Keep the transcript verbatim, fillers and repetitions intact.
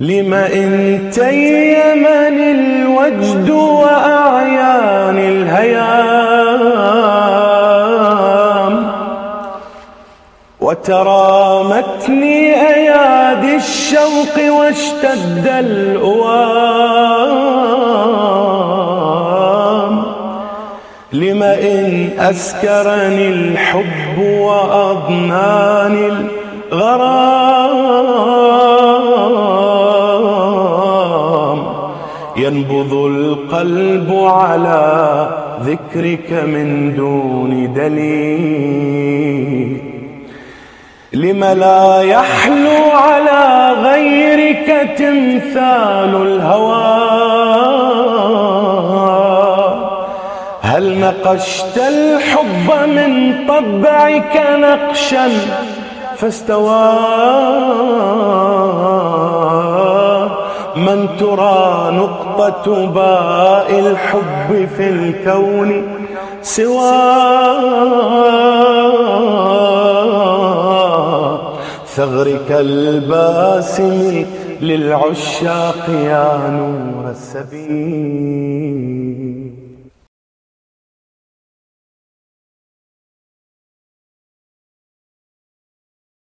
لم إن تيمني الوجد وأعياني الهيام وترامتني أيادي الشوق واشتد الأوام. لم إن أسكرني الحب وأضناني الغرام ينبض القلب على ذكرك من دون دليل. لم لا يحلو على غيرك تمثال الهوى. هل نقشت الحب من طبعك نقشا فاستوى؟ من ترى نقطة باء الحب في الكون سوى ثغرك الباسم للعشاق يا نور السبيل.